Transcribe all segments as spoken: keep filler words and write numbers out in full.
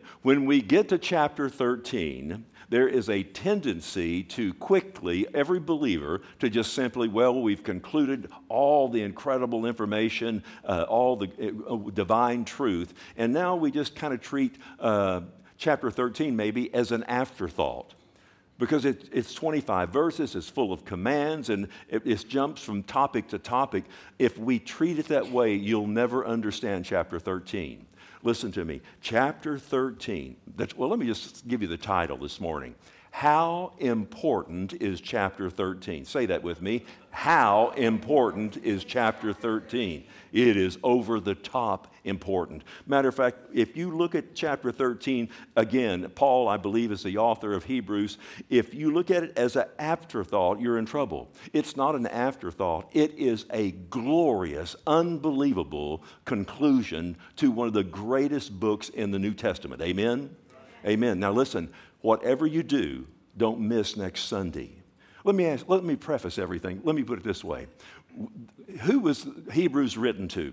When we get to chapter thirteen, there is a tendency to quickly, every believer, to just simply, well, we've concluded all the incredible information, uh, all the uh, divine truth, and now we just kind of treat uh, chapter thirteen maybe as an afterthought. Because it, it's twenty-five verses, it's full of commands, and it, it jumps from topic to topic. If we treat it that way, you'll never understand chapter thirteen. Listen to me. Chapter thirteen. That's, well, let me just give you the title this morning. How important is chapter thirteen? Say that with me. How important is chapter thirteen? It is over the top important. Matter of fact, if you look at chapter thirteen, again, Paul, I believe, is the author of Hebrews. If you look at it as an afterthought, you're in trouble. It's not an afterthought. It is a glorious, unbelievable conclusion to one of the greatest books in the New Testament. Amen? Amen. Now listen, whatever you do, don't miss next Sunday. Let me ask, let me preface everything. Let me put it this way. Who was Hebrews written to?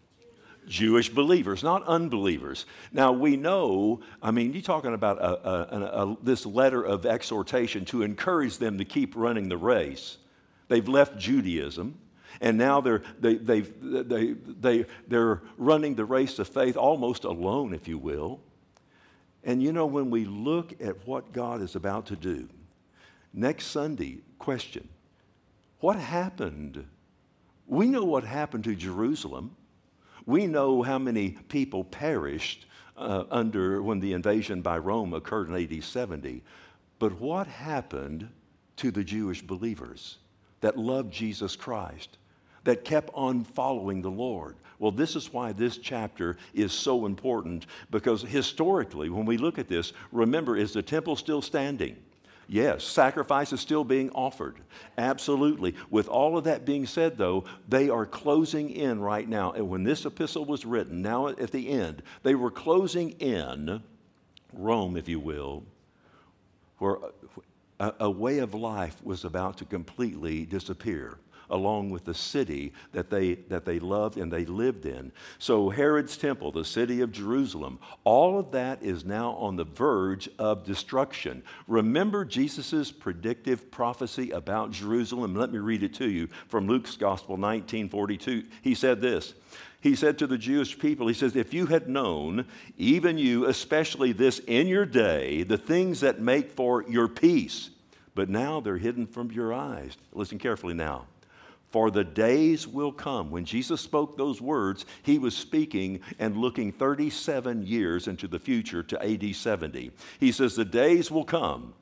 Jewish believers, not unbelievers. Now we know, I mean, you're talking about a, a, a, a, this letter of exhortation to encourage them to keep running the race. They've left Judaism, and now they're, they, they've, they, they, they're running the race of faith almost alone, if you will. And you know, when we look at what God is about to do, next Sunday, question, what happened? We know what happened to Jerusalem. We know how many people perished uh, under when the invasion by Rome occurred in A D seventy. But what happened to the Jewish believers that loved Jesus Christ, that kept on following the Lord? Well, this is why this chapter is so important, because historically, when we look at this, remember, is the temple still standing? Yes, sacrifice is still being offered. Absolutely. With all of that being said, though, they are closing in right now. And when this epistle was written, now at the end, they were closing in Rome, if you will, where a, a way of life was about to completely disappear, along with the city that they that they loved and they lived in. So Herod's temple, the city of Jerusalem, all of that is now on the verge of destruction. Remember Jesus' predictive prophecy about Jerusalem? Let me read it to you from Luke's Gospel nineteen forty-two. He said this. He said to the Jewish people, he says, if you had known, even you, especially this in your day, the things that make for your peace, but now they're hidden from your eyes. Listen carefully now. For the days will come. When Jesus spoke those words, he was speaking and looking thirty-seven years into the future to A D seventy. He says, the days will come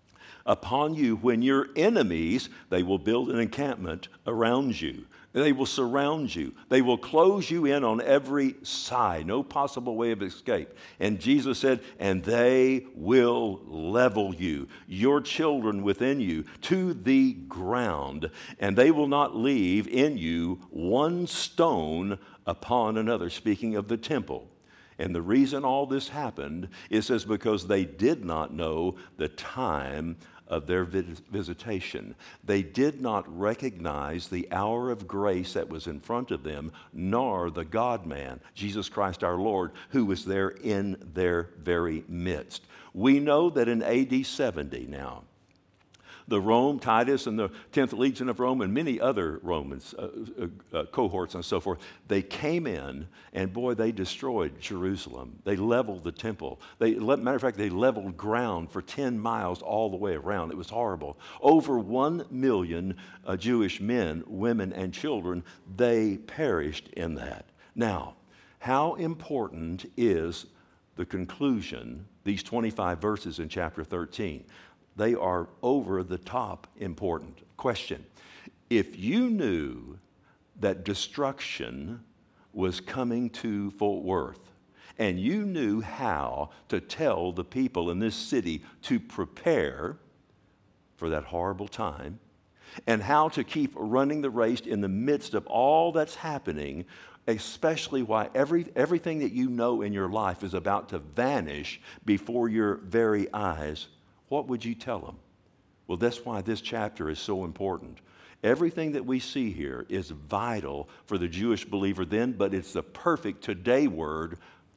upon you when your enemies, they will build an encampment around you. They will surround you. They will close you in on every side. No possible way of escape. And Jesus said, and they will level you, your children within you, to the ground. And they will not leave in you one stone upon another. Speaking of the temple. And the reason all this happened is says because they did not know the time of their visitation. They did not recognize the hour of grace that was in front of them, nor the God-man, Jesus Christ our Lord, who was there in their very midst. We know that in A D seventy now, the Rome, Titus and the tenth Legion of Rome and many other Romans, uh, uh, uh, cohorts and so forth, they came in and boy, they destroyed Jerusalem. They leveled the temple. They, matter of fact, they leveled ground for ten miles all the way around. It was horrible. Over one million uh, Jewish men, women, and children, they perished in that. Now, how important is the conclusion, these twenty-five verses in chapter thirteen? They are over the top important. Question, if you knew that destruction was coming to Fort Worth, and you knew how to tell the people in this city to prepare for that horrible time, and how to keep running the race in the midst of all that's happening, especially why every, everything that you know in your life is about to vanish before your very eyes, what would you tell them? Well, that's why this chapter is so important. Everything that we see here is vital for the Jewish believer then, but it's the perfect today word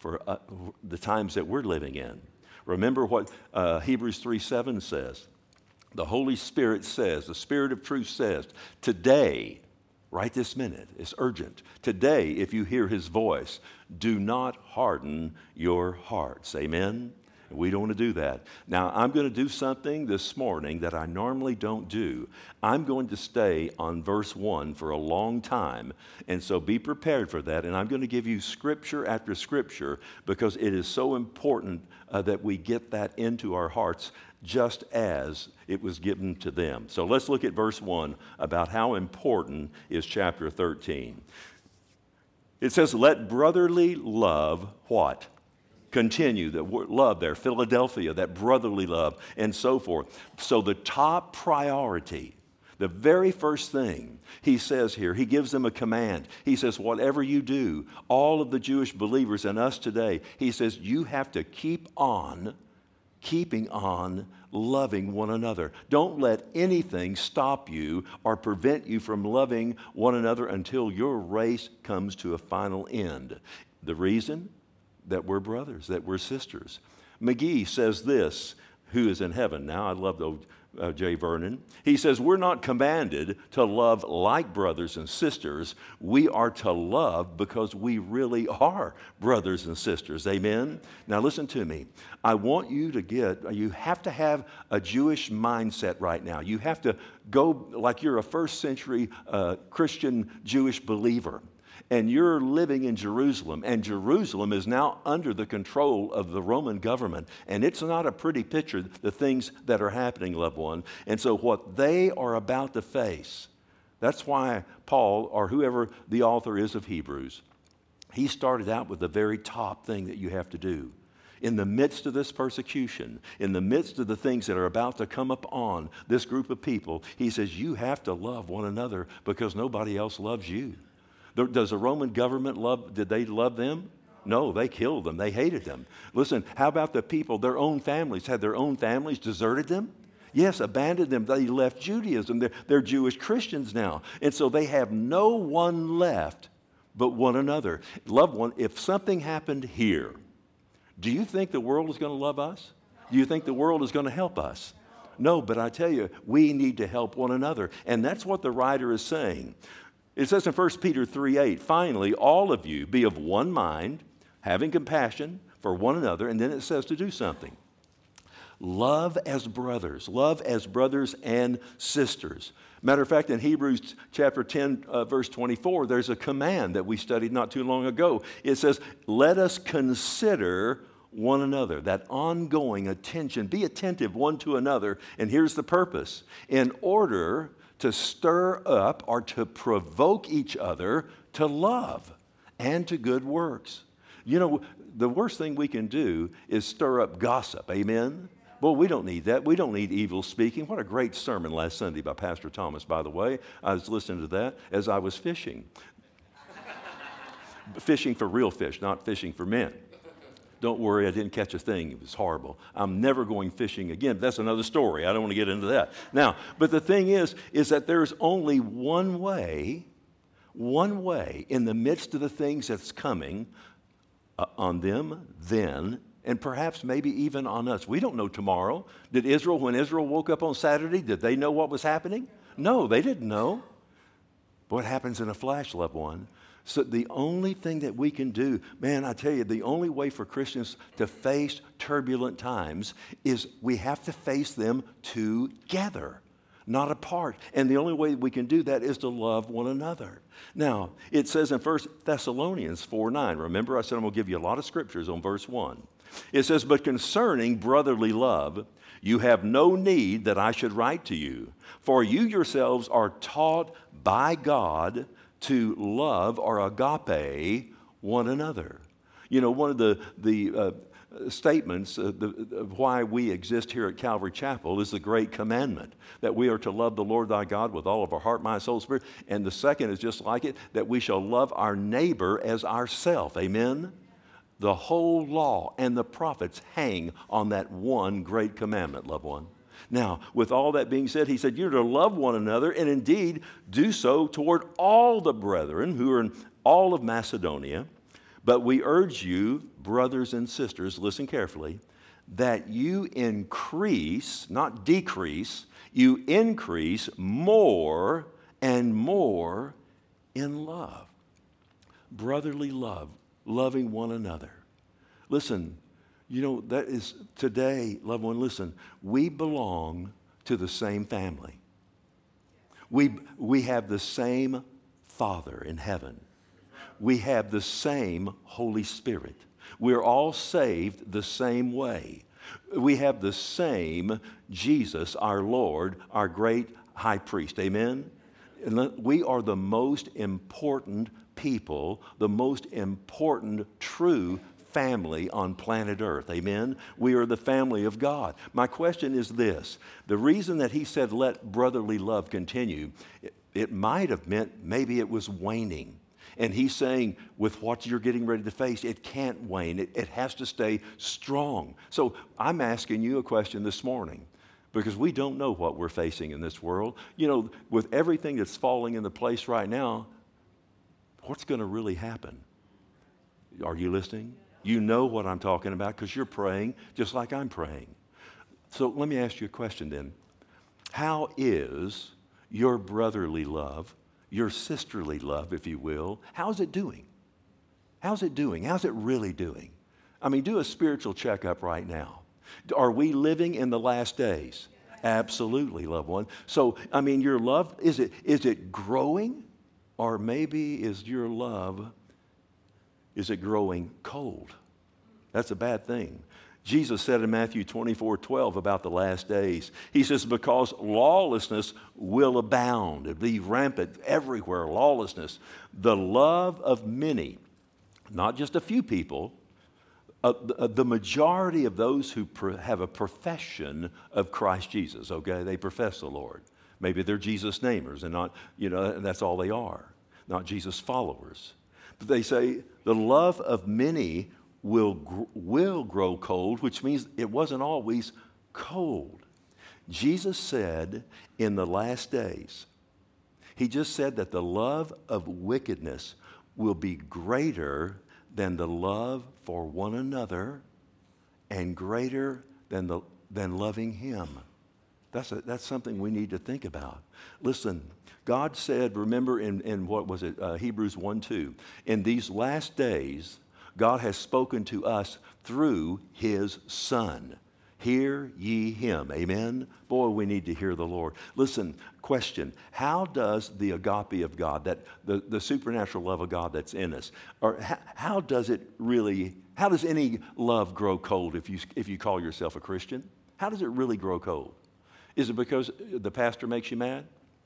for uh, the times that we're living in. Remember what uh, Hebrews three seven says. The Holy Spirit says, the Spirit of truth says, today, right this minute, it's urgent. Today, if you hear his voice, do not harden your hearts. Amen? We don't want to do that. Now, I'm going to do something this morning that I normally don't do. I'm going to stay on verse one for a long time, and so be prepared for that. And I'm going to give you scripture after scripture because it is so important uh, that we get that into our hearts just as it was given to them. So let's look at verse one about how important is chapter thirteen. It says, let brotherly love what? Continue, the love there, Philadelphia, that brotherly love, and so forth. So the top priority, the very first thing he says here, he gives them a command. He says, whatever you do, all of the Jewish believers and us today, he says, you have to keep on, keeping on loving one another. Don't let anything stop you or prevent you from loving one another until your race comes to a final end. The reason? That we're brothers, that we're sisters. McGee says this, who is in heaven now. I love the uh, J. Vernon. He says, we're not commanded to love like brothers and sisters. We are to love because we really are brothers and sisters. Amen? Now listen to me. I want you to get, you have to have a Jewish mindset right now. You have to go like you're a first century uh, Christian Jewish believer. And you're living in Jerusalem, and Jerusalem is now under the control of the Roman government. And it's not a pretty picture, the things that are happening, loved one. And so what they are about to face, that's why Paul, or whoever the author is of Hebrews, he started out with the very top thing that you have to do. In the midst of this persecution, in the midst of the things that are about to come up on this group of people, he says, you have to love one another because nobody else loves you. Does the Roman government love, did they love them? No, they killed them. They hated them. Listen, how about the people, their own families, had their own families deserted them? Yes, abandoned them. They left Judaism. They're, they're Jewish Christians now. And so they have no one left but one another. Loved one, if something happened here, do you think the world is going to love us? Do you think the world is going to help us? No, but I tell you, we need to help one another. And that's what the writer is saying. It says in First Peter three eight, finally, all of you be of one mind, having compassion for one another, and then it says to do something. Love as brothers, love as brothers and sisters. Matter of fact, in Hebrews chapter ten, uh, verse twenty-four, there's a command that we studied not too long ago. It says, let us consider one another, that ongoing attention. Be attentive one to another, and here's the purpose. In order to stir up or to provoke each other to love and to good works. You know, the worst thing we can do is stir up gossip. Amen? Well, we don't need that. We don't need evil speaking. What a great sermon last Sunday by Pastor Thomas, by the way. I was listening to that as I was fishing. Fishing for real fish, not fishing for men. Don't worry, I didn't catch a thing. It was horrible. I'm never going fishing again. That's another story. I don't want to get into that. Now, but the thing is, is that there's only one way, one way in the midst of the things that's coming uh, on them then, and perhaps maybe even on us. We don't know tomorrow. Did Israel, when Israel woke up on Saturday, did they know what was happening? No, they didn't know. What happens in a flash, loved one? So the only thing that we can do, man, I tell you, the only way for Christians to face turbulent times is we have to face them together, not apart. And the only way we can do that is to love one another. Now, it says in First Thessalonians four nine, remember I said I'm going to give you a lot of scriptures on verse one. It says, but concerning brotherly love, you have no need that I should write to you, for you yourselves are taught by God to love or agape one another. You know, one of the, the uh, statements uh, the, of why we exist here at Calvary Chapel is the great commandment, that we are to love the Lord thy God with all of our heart, mind, soul, spirit. And the second is just like it, that we shall love our neighbor as ourself. Amen? The whole law and the prophets hang on that one great commandment, loved one. Now, with all that being said, he said, you're to love one another and indeed do so toward all the brethren who are in all of Macedonia. But we urge you, brothers and sisters, listen carefully, that you increase, not decrease, you increase more and more in love. Brotherly love, loving one another. Listen, you know, that is today, loved one, listen, we belong to the same family. We, we have the same Father in heaven. We have the same Holy Spirit. We're all saved the same way. We have the same Jesus, our Lord, our great high priest. Amen? And we are the most important people, the most important true family on planet Earth. Amen? We are the family of God. My question is this. The reason that he said, let brotherly love continue, it, it might have meant maybe it was waning. And he's saying, with what you're getting ready to face, it can't wane. It, it has to stay strong. So I'm asking you a question this morning, because we don't know what we're facing in this world. You know, with everything that's falling into place right now, what's going to really happen? Are you listening? You know what I'm talking about because you're praying just like I'm praying. So let me ask you a question then. How is your brotherly love, your sisterly love, if you will, how's it doing? How's it doing? How's it really doing? I mean, do a spiritual checkup right now. Are we living in the last days? Absolutely, loved one. So, I mean, your love, is it is it growing? Or maybe is your love, is it growing cold? That's a bad thing. Jesus said in Matthew twenty-four twelve about the last days, he says, because lawlessness will abound, it'll be rampant everywhere, lawlessness. The love of many, not just a few people, uh, the, uh, the majority of those who pro- have a profession of Christ Jesus, okay, they profess the Lord. Maybe they're Jesus namers and not, you know, and that's all they are, not Jesus followers. But they say the love of many will gr- will grow cold, which means it wasn't always cold. Jesus said in the last days, he just said that the love of wickedness will be greater than the love for one another and greater than the than loving him. That's, a, that's something we need to think about. Listen, God said, remember in, in what was it, uh, Hebrews one two, in these last days, God has spoken to us through his Son. Hear ye him. Amen? Boy, we need to hear the Lord. Listen, question, how does the agape of God, that the, the supernatural love of God that's in us, or how, how does it really, how does any love grow cold if you, if you call yourself a Christian? How does it really grow cold? Is it because the pastor makes you mad?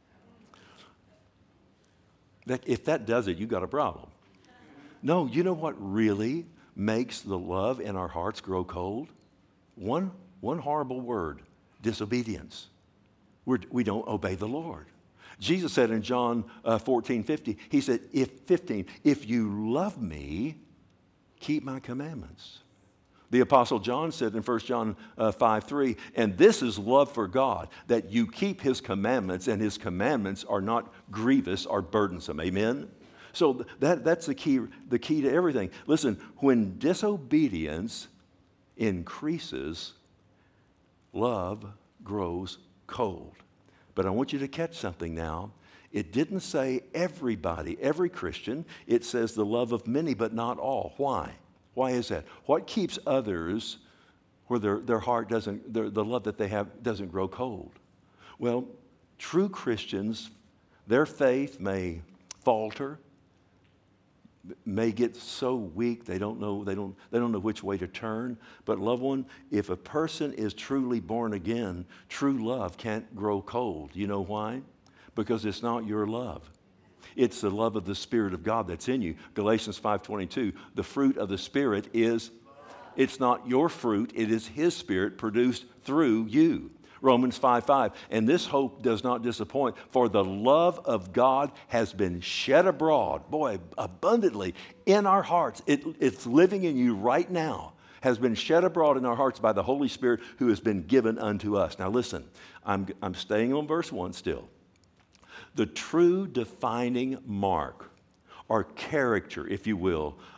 That, if that does it, you got a problem. No, you know what really makes the love in our hearts grow cold? One, one horrible word, disobedience. We're, we don't obey the Lord. Jesus said in John uh, fourteen fifty, he said, if fifteen, if you love me, keep my commandments. The Apostle John said in First John uh, five three, and this is love for God, that you keep his commandments, and his commandments are not grievous or burdensome. Amen? So that, that's the key, the key to everything. Listen, when disobedience increases, love grows cold. But I want you to catch something now. It didn't say everybody, every Christian. It says the love of many, but not all. Why? Why is that? What keeps others where their, their heart doesn't, their, the love that they have doesn't grow cold? Well, true Christians, their faith may falter, may get so weak they don't know they don't they don't know which way to turn. But loved one, if a person is truly born again, true love can't grow cold. You know why? Because it's not your love. It's the love of the Spirit of God that's in you. Galatians five twenty-two, the fruit of the Spirit is, it's not your fruit, it is his Spirit produced through you. Romans five five, and this hope does not disappoint, for the love of God has been shed abroad, boy, abundantly in our hearts. It, it's living in you right now, has been shed abroad in our hearts by the Holy Spirit who has been given unto us. Now listen, I'm, I'm staying on verse one still. The true defining mark or character, if you will,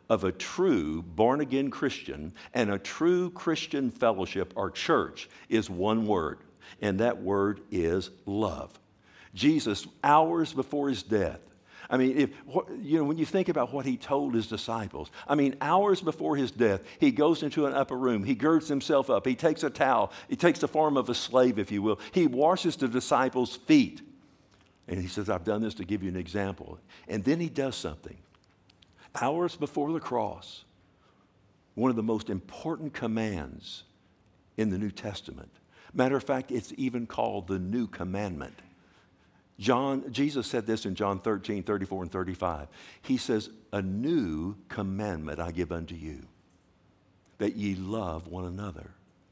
of a true born-again Christian and a true Christian fellowship or church is one word, and that word is love. Jesus, hours before his death, I mean, if, you know, when you think about what he told his disciples, I mean, hours before his death, he goes into an upper room. He girds himself up. He takes a towel. He takes the form of a slave, if you will. He washes the disciples' feet. And he says, I've done this to give you an example. And then he does something. Hours before the cross, one of the most important commands in the New Testament. Matter of fact, it's even called the New Commandment. John, Jesus said this in John thirteen, thirty-four and thirty-five. He says, a new commandment I give unto you, that ye love one another.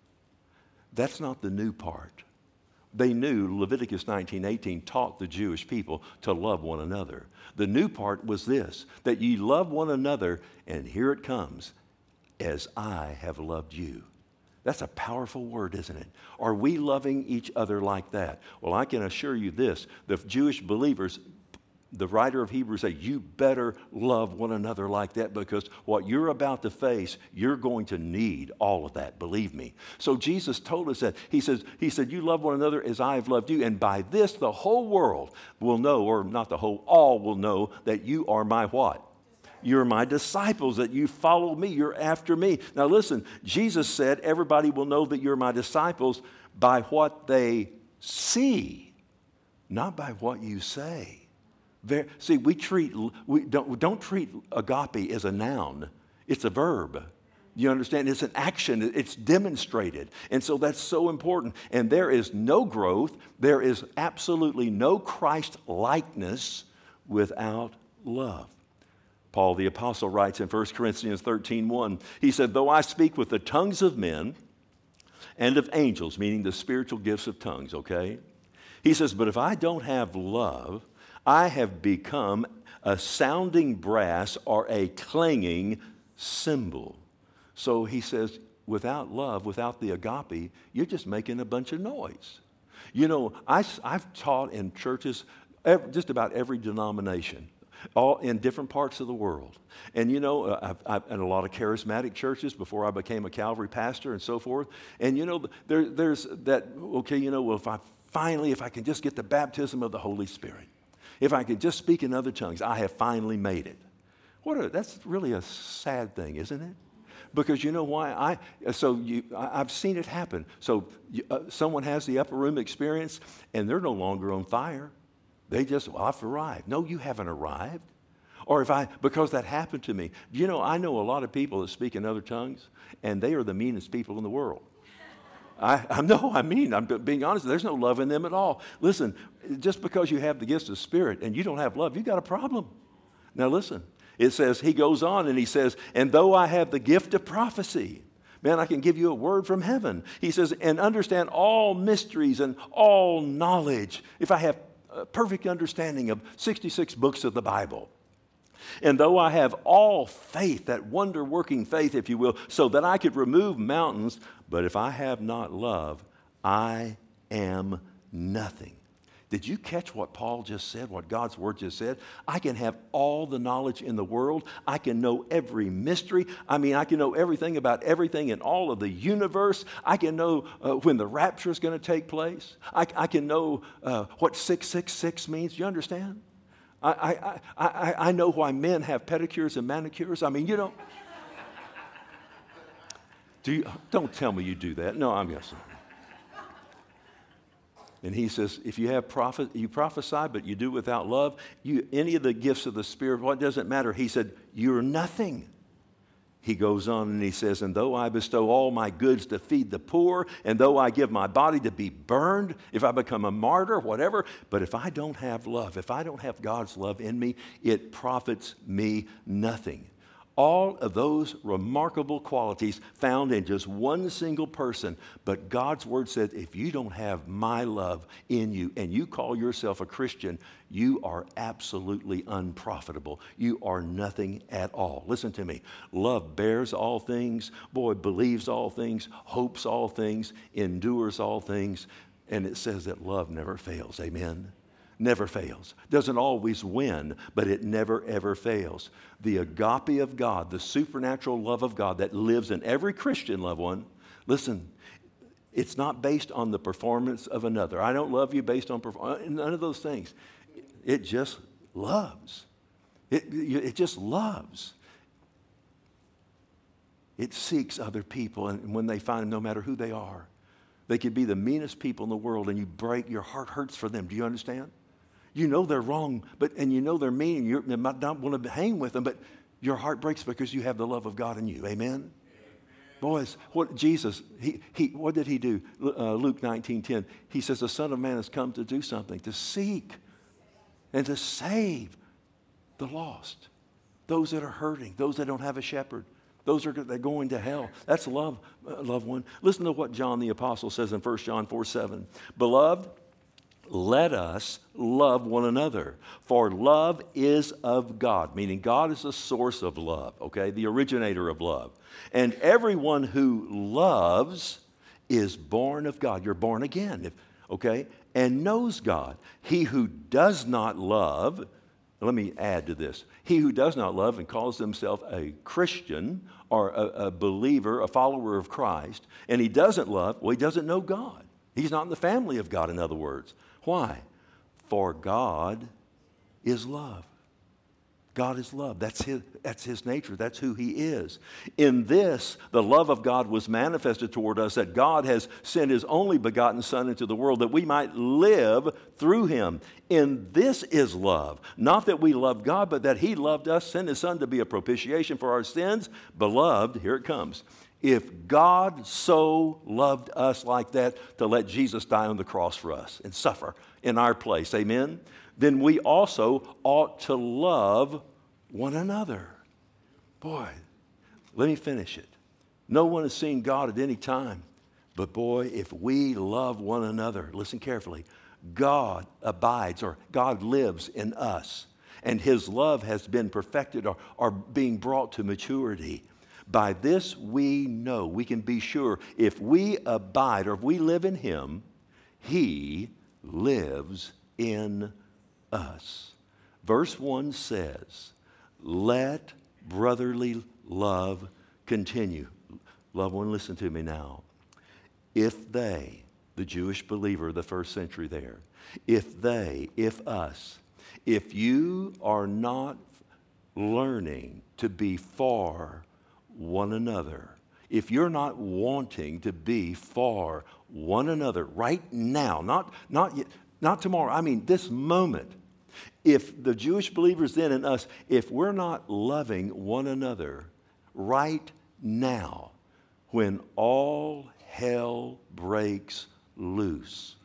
That's not the new part. They knew Leviticus nineteen eighteen taught the Jewish people to love one another. The new part was this, that ye love one another, and here it comes, as I have loved you. That's a powerful word, isn't it? Are we loving each other like that? Well, I can assure you this, the Jewish believers, the writer of Hebrews say, you better love one another like that, because what you're about to face, you're going to need all of that, believe me. So Jesus told us that. He says, he said, you love one another as I have loved you, and by this the whole world will know, or not the whole, all will know that you are my what? You're my disciples, that you follow me, you're after me. Now listen, Jesus said everybody will know that you're my disciples by what they see, not by what you say. Very, see, we treat, we don't, don't treat agape as a noun. It's a verb. You understand? It's an action. It's demonstrated. And so that's so important. And there is no growth. There is absolutely no Christ-likeness without love. Paul the Apostle writes in First Corinthians thirteen one, he said, though I speak with the tongues of men and of angels, meaning the spiritual gifts of tongues, okay? He says, but if I don't have love, I have become a sounding brass or a clanging cymbal. So he says, without love, without the agape, you're just making a bunch of noise. You know, I, I've taught in churches, just about every denomination, all in different parts of the world. And you know, I've, I've in a lot of charismatic churches before I became a Calvary pastor and so forth. And you know, there, there's that, okay, you know, well, if I finally, if I can just get the baptism of the Holy Spirit, if I could just speak in other tongues, I have finally made it. What a, that's really a sad thing, isn't it? Because you know why? I so you, I, I've seen it happen. So you, uh, someone has the upper room experience, and they're no longer on fire. They just, well, I've arrived. No, you haven't arrived. Or if I, because that happened to me. You know, I know a lot of people that speak in other tongues, and they are the meanest people in the world. I, I know, I mean, I'm being honest, there's no love in them at all. Listen, just because you have the gifts of the Spirit and you don't have love, you got a problem. Now listen, it says, he goes on and he says, and though I have the gift of prophecy, man, I can give you a word from heaven. He says, and understand all mysteries and all knowledge. If I have a perfect understanding of sixty-six books of the Bible. And though I have all faith, that wonder-working faith, if you will, so that I could remove mountains, but if I have not love, I am nothing. Did you catch what Paul just said, what God's Word just said? I can have all the knowledge in the world. I can know every mystery. I mean, I can know everything about everything in all of the universe. I can know uh, when the rapture is going to take place. I, I can know uh, what six six six means. You understand? I, I, I, I know why men have pedicures and manicures. I mean, you don't. Do you, don't tell me you do that. No, I'm guessing. And he says, if you have prophet, you prophesy, but you do without love, you, any of the gifts of the Spirit, what doesn't matter? He said, you're nothing. He goes on and he says, and though I bestow all my goods to feed the poor, and though I give my body to be burned, if I become a martyr, whatever, but if I don't have love, if I don't have God's love in me, it profits me nothing. All of those remarkable qualities found in just one single person. But God's Word says, if you don't have my love in you and you call yourself a Christian, you are absolutely unprofitable. You are nothing at all. Listen to me. Love bears all things, boy, believes all things, hopes all things, endures all things. And it says that love never fails. Amen. never fails. Doesn't always win, but it never, ever fails. The agape of God, the supernatural love of God that lives in every Christian, loved one, listen, it's not based on the performance of another. I don't love you based on performance, none of those things. It just loves. It, it just loves. It seeks other people, and when they find them, no matter who they are, they could be the meanest people in the world, and you break, your heart hurts for them. Do you understand? You know they're wrong, but and you know they're mean, and you might not want to hang with them, but your heart breaks because you have the love of God in you. Amen? Amen. Boys, what Jesus, he, he, what did he do? Uh, Luke nineteen ten, he says, the Son of Man has come to do something, to seek and to save the lost, those that are hurting, those that don't have a shepherd. Those are they're going to hell. That's love, uh, loved one. Listen to what John the Apostle says in First John four seven. Beloved, let us love one another, for love is of God, meaning God is the source of love, okay, the originator of love. And everyone who loves is born of God. You're born again, if, okay, and knows God. He who does not love, let me add to this. He who does not love and calls himself a Christian or a, a believer, a follower of Christ, and he doesn't love, well, he doesn't know God. He's not in the family of God, in other words. Why? For God is love. God is love. That's his, that's his nature. That's who he is. In this, the love of God was manifested toward us, that God has sent his only begotten Son into the world that we might live through him. In this is love. Not that we love God, but that he loved us, sent his Son to be a propitiation for our sins. Beloved, here it comes. If God so loved us like that to let Jesus die on the cross for us and suffer in our place, amen, then we also ought to love one another. Boy, let me finish it. No one has seen God at any time, but boy, if we love one another, listen carefully, God abides, or God lives in us, and his love has been perfected or, or being brought to maturity. By this we know, we can be sure, if we abide or if we live in him, he lives in us. Verse one says, let brotherly love continue. Loved one, listen to me now. If they, the Jewish believer of the first century there, if they, if us, if you are not learning to be for one another, if you're not wanting to be for one another right now, not, not, yet, not tomorrow, I mean this moment, if the Jewish believers then and us, if we're not loving one another right now, when all hell breaks loose,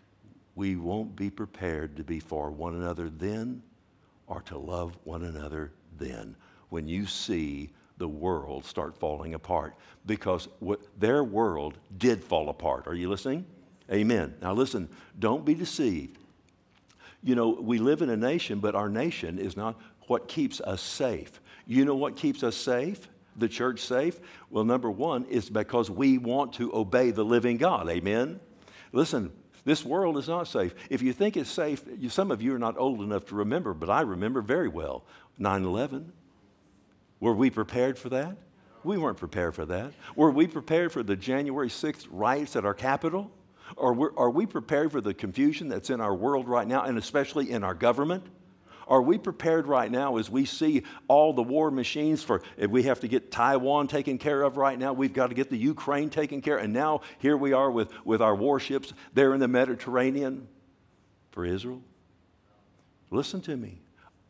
we won't be prepared to be for one another then or to love one another then. When you see the world start falling apart, because what their world did fall apart. Are you listening? Amen. Now listen, don't be deceived. You know, we live in a nation, but our nation is not what keeps us safe. You know what keeps us safe? The church safe? Well, number one is because we want to obey the living God. Amen? Listen, this world is not safe. If you think it's safe, you, some of you are not old enough to remember, but I remember very well nine eleven. Were we prepared for that? We weren't prepared for that. Were we prepared for the January sixth riots at our Capitol? Or were, are we prepared for the confusion that's in our world right now, and especially in our government? Are we prepared right now as we see all the war machines for, if we have to get Taiwan taken care of right now, we've got to get the Ukraine taken care of, and now here we are with, with our warships there in the Mediterranean for Israel? Listen to me.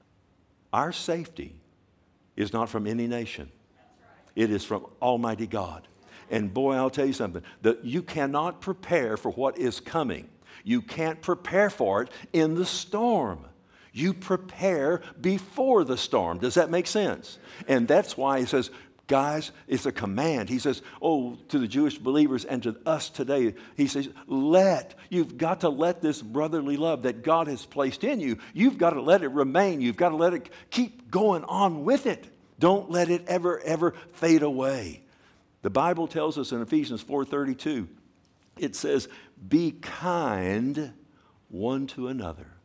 Our safety is not from any nation. It is from Almighty God. And boy, I'll tell you something, that you cannot prepare for what is coming. You can't prepare for it in the storm. You prepare before the storm. Does that make sense? And that's why he says, guys, it's a command. He says, oh, to the Jewish believers and to us today, he says, let, you've got to let this brotherly love that God has placed in you, you've got to let it remain. You've got to let it keep going on with it. Don't let it ever, ever fade away. The Bible tells us in Ephesians four thirty-two, it says, be kind one to another.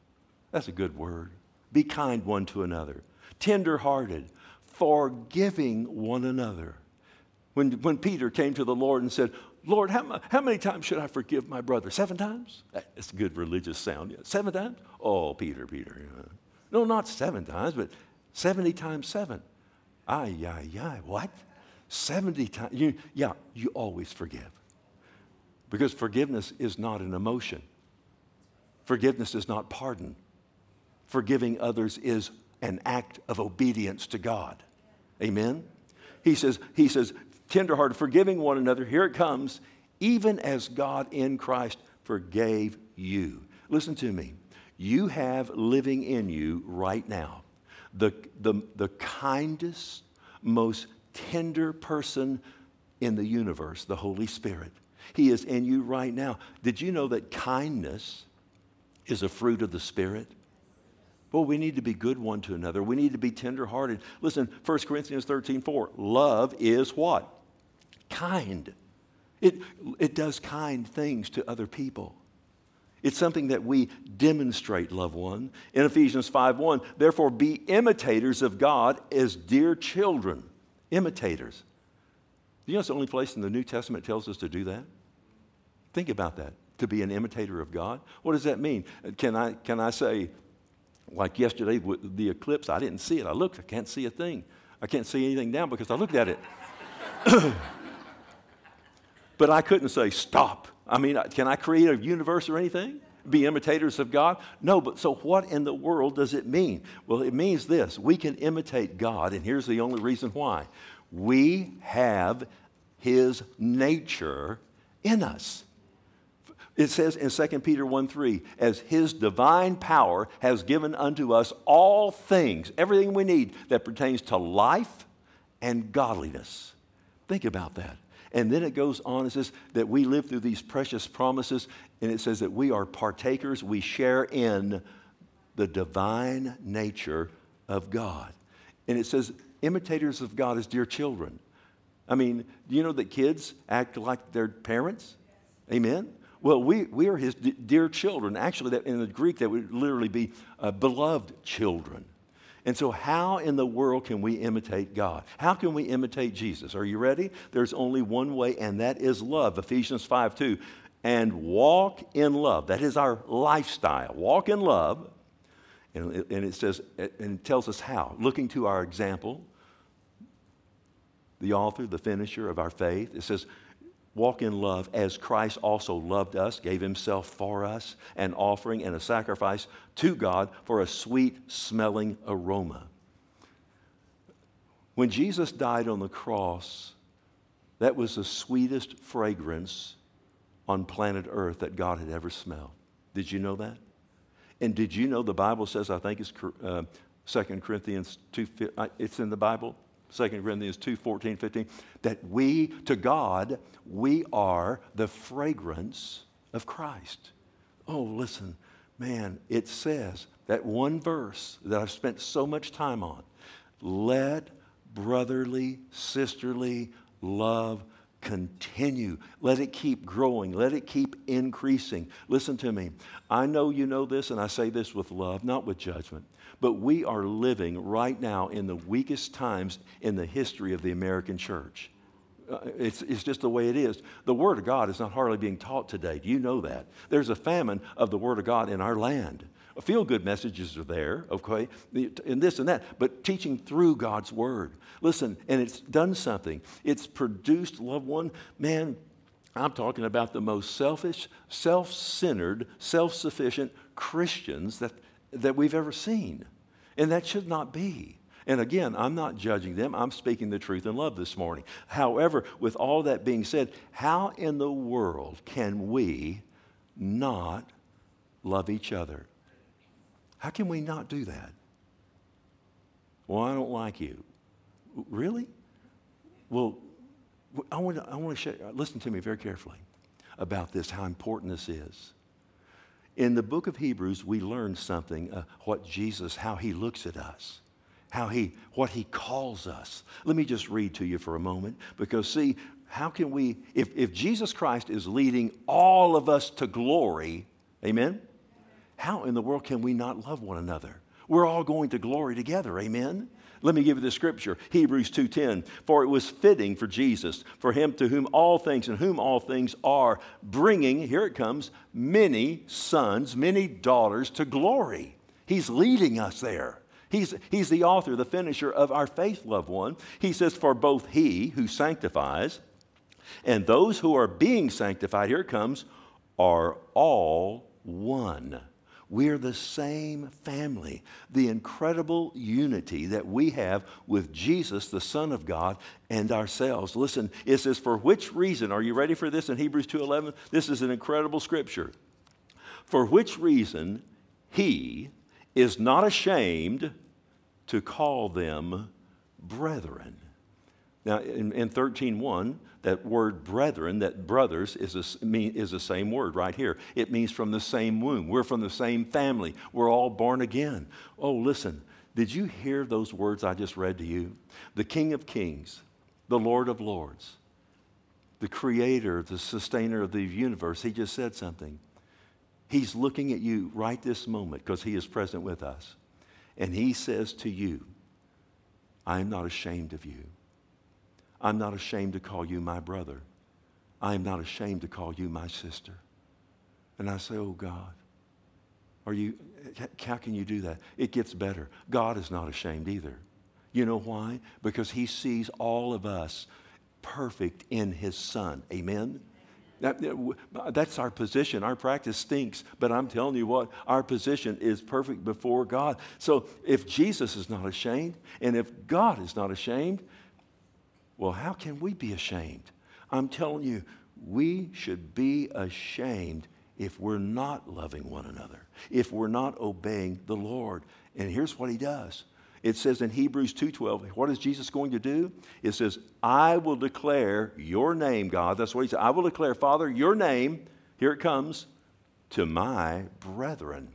That's a good word. Be kind one to another, tender-hearted, forgiving one another. When, when Peter came to the Lord and said, Lord, how, how many times should I forgive my brother? Seven times? That's a good religious sound. Yeah. Seven times? Oh, Peter, Peter. Yeah. No, not seven times, but seventy times seven. Ay, ay, ay. What? seventy times? You, yeah, you always forgive. Because forgiveness is not an emotion. Forgiveness is not pardon. Forgiving others is an act of obedience to God. Amen? He says, he says, tenderhearted, forgiving one another, here it comes, even as God in Christ forgave you. Listen to me. You have living in you right now the, the, the kindest, most tender person in the universe, the Holy Spirit. He is in you right now. Did you know that kindness is a fruit of the Spirit? Well, we need to be good one to another. We need to be tenderhearted. Listen, First Corinthians thirteen four. Love is what? Kind. It, it does kind things to other people. It's something that we demonstrate, loved one. In Ephesians five one, therefore be imitators of God as dear children. Imitators. You know it's the only place in the New Testament tells us to do that? Think about that. To be an imitator of God. What does that mean? Can I, can I say, like yesterday with the eclipse, I didn't see it. I looked, I can't see a thing. I can't see anything now because I looked at it. But I couldn't say, stop. I mean, can I create a universe or anything? Be imitators of God? No, but so what in the world does it mean? Well, it means this. We can imitate God, and here's the only reason why. We have His nature in us. It says in Second Peter one three, as His divine power has given unto us all things, everything we need that pertains to life and godliness. Think about that. And then it goes on and says that we live through these precious promises, and it says that we are partakers, we share in the divine nature of God. And it says, imitators of God as dear children. I mean, do you know that kids act like their parents? Amen? Well, we, we are His d- dear children. Actually, that in the Greek, that would literally be uh, beloved children. And so how in the world can we imitate God? How can we imitate Jesus? Are you ready? There's only one way, and that is love. Ephesians five two. And walk in love. That is our lifestyle. Walk in love. And it, and it says, and it tells us how. Looking to our example, the author, the finisher of our faith. It says, walk in love as Christ also loved us, gave Himself for us, an offering and a sacrifice to God for a sweet-smelling aroma. When Jesus died on the cross, that was the sweetest fragrance on planet Earth that God had ever smelled. Did you know that? And did you know the Bible says, I think it's uh, Second Corinthians two, it's in the Bible, Second Corinthians two, fourteen, fifteen, that we, to God, we are the fragrance of Christ. Oh, listen, man, it says, that one verse that I've spent so much time on, let brotherly, sisterly love continue. Let it keep growing. Let it keep increasing. Listen to me. I know you know this, and I say this with love, not with judgment. But we are living right now in the weakest times in the history of the American church. Uh, it's, it's just the way it is. The Word of God is not hardly being taught today. Do you know that? There's a famine of the Word of God in our land. Feel-good messages are there, okay, and this and that, but teaching through God's Word. Listen, and it's done something. It's produced, loved one, man, I'm talking about the most selfish, self-centered, self-sufficient Christians that that we've ever seen. And that should not be. And again, I'm not judging them. I'm speaking the truth in love this morning. However, with all that being said, how in the world can we not love each other? How can we not do that? Well, I don't like you. Really? Well, I want to, I want to share, listen to me very carefully about this, how important this is. In the book of Hebrews, we learn something, uh, what Jesus, how He looks at us, how He, what He calls us. Let me just read to you for a moment, because see, how can we, if, if Jesus Christ is leading all of us to glory, amen? how in the world can we not love one another? We're all going to glory together, amen? Let me give you the scripture, Hebrews two ten. For it was fitting for Jesus, for him to whom all things and whom all things are, bringing, here it comes, many sons, many daughters to glory. He's leading us there. He's, he's the author, the finisher of our faith, loved one. He says, for both he who sanctifies and those who are being sanctified, here it comes, are all one. We're the same family. The incredible unity that we have with Jesus, the Son of God, and ourselves. Listen, it says, for which reason, are you ready for this in Hebrews two eleven? This is an incredible scripture. For which reason he is not ashamed to call them brethren. Now, in, in thirteen one, that word brethren, that brothers, is, a, mean, is the same word right here. It means from the same womb. We're from the same family. We're all born again. Oh, listen, did you hear those words I just read to you? The King of Kings, the Lord of Lords, the Creator, the Sustainer of the universe, he just said something. He's looking at you right this moment because he is present with us. And he says to you, I am not ashamed of you. I'm not ashamed to call you my brother. I am not ashamed to call you my sister. And I say, oh God, are you, how can you do that? It gets better. God is not ashamed either. You know why? Because he sees all of us perfect in his Son. Amen? That, that's our position. Our practice stinks, but I'm telling you what, our position is perfect before God. So if Jesus is not ashamed, and if God is not ashamed, well, how can we be ashamed? I'm telling you, we should be ashamed if we're not loving one another, if we're not obeying the Lord. And here's what he does. It says in Hebrews two twelve, what is Jesus going to do? It says, I will declare your name, God. That's what he said. I will declare, Father, your name, here it comes, to my brethren.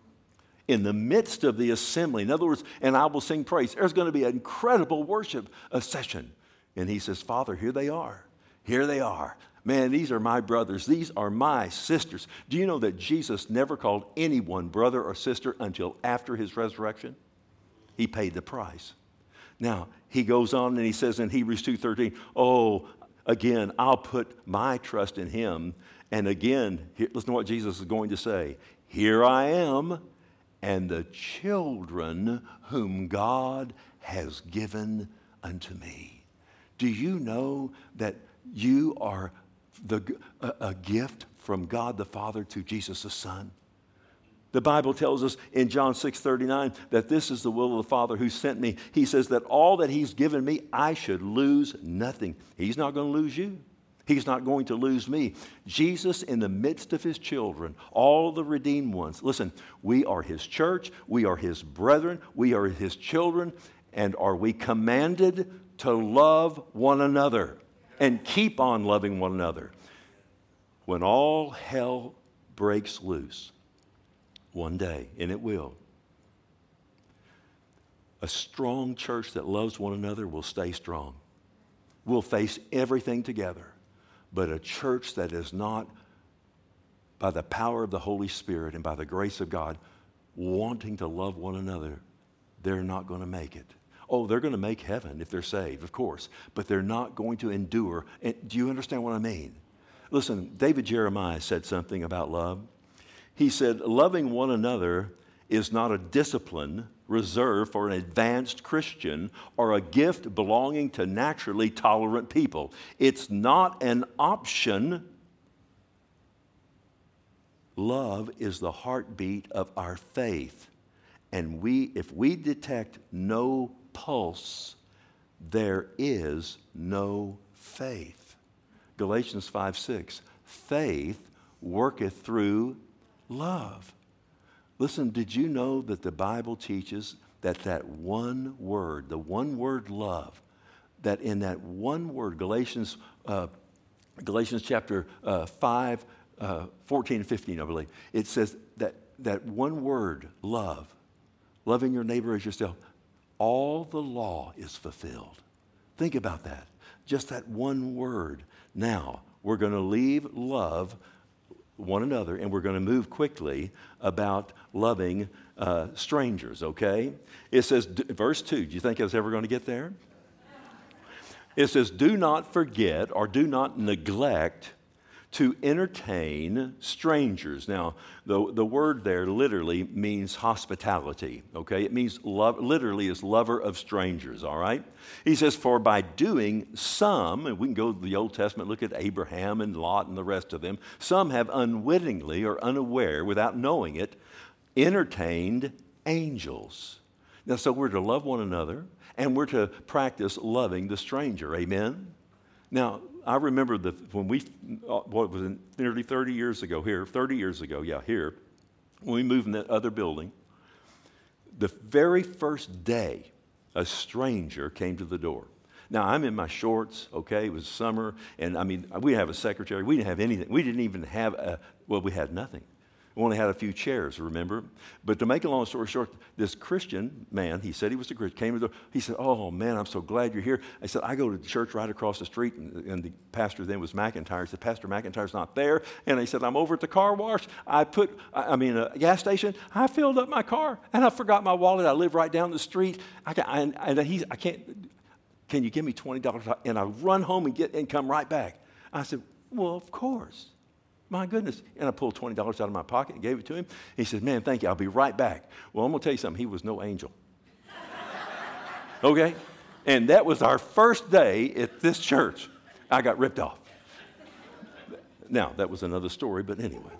In the midst of the assembly. In other words, and I will sing praise. There's going to be an incredible worship session. And he says, Father, here they are. Here they are. Man, these are my brothers. These are my sisters. Do you know that Jesus never called anyone brother or sister until after his resurrection? He paid the price. Now, he goes on and he says in Hebrews two thirteen, oh, again, I'll put my trust in him. And again, here, listen to what Jesus is going to say. Here I am and the children whom God has given unto me. Do you know that you are the, a, a gift from God the Father to Jesus the Son? The Bible tells us in John six thirty-nine that this is the will of the Father who sent me. He says that all that he's given me, I should lose nothing. He's not going to lose you. He's not going to lose me. Jesus in the midst of his children, all the redeemed ones. Listen, we are his church. We are his brethren. We are his children. And are we commanded to love one another and keep on loving one another? When all hell breaks loose, one day, and it will, a strong church that loves one another will stay strong. We'll face everything together. But a church that is not, by the power of the Holy Spirit and by the grace of God, wanting to love one another, they're not going to make it. Oh, they're going to make heaven if they're saved, of course, but they're not going to endure. And do you understand what I mean? Listen, David Jeremiah said something about love. He said, loving one another is not a discipline reserved for an advanced Christian or a gift belonging to naturally tolerant people. It's not an option. Love is the heartbeat of our faith. And we, if we detect no pulse, there is no faith. Galatians five six, faith worketh through love. Listen, did you know that the Bible teaches that that one word, the one word love, that in that one word, Galatians, uh, Galatians chapter uh, five, uh, fourteen and fifteen, I believe, it says that that one word, love, loving your neighbor as yourself, all the law is fulfilled. Think about that. Just that one word. Now, we're going to leave love one another, and we're going to move quickly about loving uh, strangers, okay? It says, verse two, do you think I was ever going to get there? It says, do not forget or do not neglect to entertain strangers. Now, the, the word there literally means hospitality, okay? It means love, literally is lover of strangers, all right? He says, for by doing some, and we can go to the Old Testament, look at Abraham and Lot and the rest of them, some have unwittingly or unaware, without knowing it, entertained angels. Now, so we're to love one another, and we're to practice loving the stranger, amen? Now, I remember the, when we, what was it, nearly thirty years ago here, thirty years ago, yeah, here, when we moved in that other building, the very first day, a stranger came to the door. Now, I'm in my shorts, okay, it was summer, and I mean, we didn't have a secretary, we didn't have anything. We didn't even have a, well, we had nothing. We only had a few chairs, remember? But to make a long story short, this Christian man, he said he was a Christian, came to the door. He said, oh, man, I'm so glad you're here. I said, I go to the church right across the street, and, and the pastor then was McIntyre. He said, Pastor McIntyre's not there. And he said, I'm over at the car wash. I put, I, I mean, a gas station. I filled up my car, and I forgot my wallet. I live right down the street. I, can, I, and he's, I can't, can you give me twenty dollars? And I run home and get and come right back. I said, well, of course. My goodness. And I pulled twenty dollars out of my pocket and gave it to him. He said, man, thank you. I'll be right back. Well, I'm going to tell you something. He was no angel. Okay? And that was our first day at this church. I got ripped off. Now, that was another story, but anyway.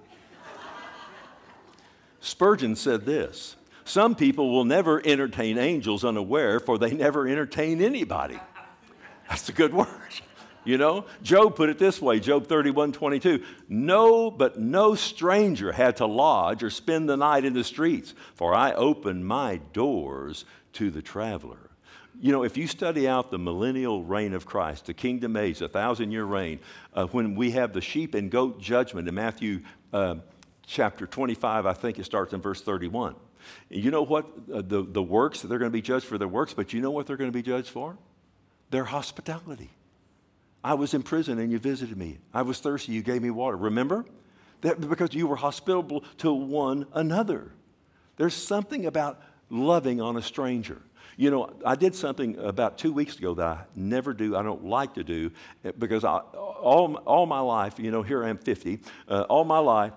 Spurgeon said this, some people will never entertain angels unaware, for they never entertain anybody. That's a good word. You know, Job put it this way, Job thirty-one twenty-two, no, but no stranger had to lodge or spend the night in the streets, for I opened my doors to the traveler. You know, if you study out the millennial reign of Christ, the kingdom age, the thousand-year reign, uh, when we have the sheep and goat judgment in Matthew uh, chapter twenty-five, I think it starts in verse thirty-one. And you know what? Uh, the, the works, they're going to be judged for their works, but you know what they're going to be judged for? Their hospitality. I was in prison and you visited me. I was thirsty, you gave me water. Remember? That because you were hospitable to one another. There's something about loving on a stranger. You know, I did something about two weeks ago that I never do, I don't like to do, because I, all, all my life, you know, here I am fifty, uh, all my life,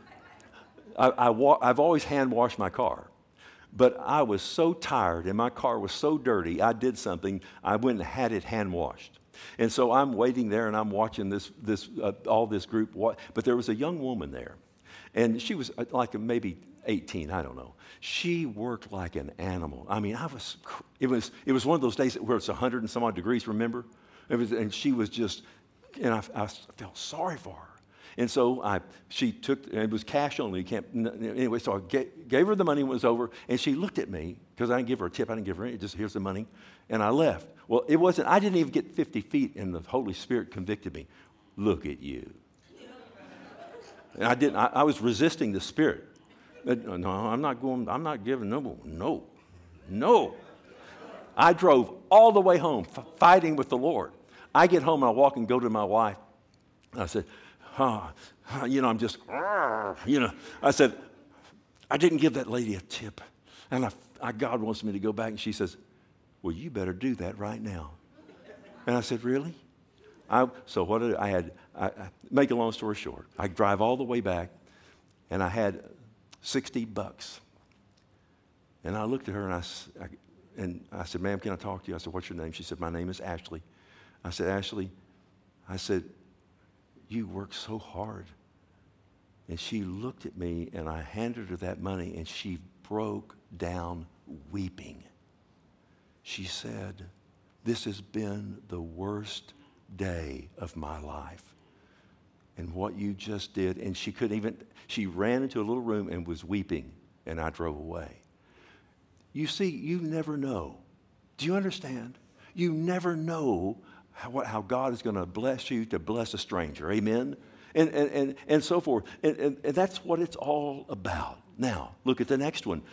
I, I wa- I've always hand washed my car. But I was so tired and my car was so dirty, I did something, I went and had it hand washed. And so I'm waiting there and I'm watching this, this uh, all this group. Wa- but there was a young woman there. And she was like maybe eighteen, I don't know. She worked like an animal. I mean, I was, it was, it was one of those days where it's one hundred and some odd degrees, remember? It was, and she was just, and I, I felt sorry for her. And so I, she took, and it was cash only. You can't, anyway, so I gave, gave her the money when it was over, and she looked at me, because I didn't give her a tip, I didn't give her any, just here's the money, and I left. Well, it wasn't, I didn't even get fifty feet, and the Holy Spirit convicted me. Look at you. And I didn't, I, I was resisting the Spirit. No, I'm not going, I'm not giving, no, no, no. I drove all the way home, f- fighting with the Lord. I get home, and I walk and go to my wife, and I said, oh, you know, I'm just, you know. I said, I didn't give that lady a tip. And I, I, God wants me to go back. And she says, well, you better do that right now. And I said, really? I, so what did I had, I, I, make a long story short, I drive all the way back, and I had sixty bucks. And I looked at her, and I, I, and I said, ma'am, can I talk to you? I said, what's your name? She said, my name is Ashley. I said, Ashley, I said, you work so hard. And she looked at me, and I handed her that money, and she broke down weeping. She said, this has been the worst day of my life. And what you just did, and she couldn't even, she ran into a little room and was weeping, and I drove away. You see, you never know. Do you understand? You never know how, how God is going to bless you to bless a stranger. Amen? And, and, and, and so forth. And, and, and that's what it's all about. Now, look at the next one.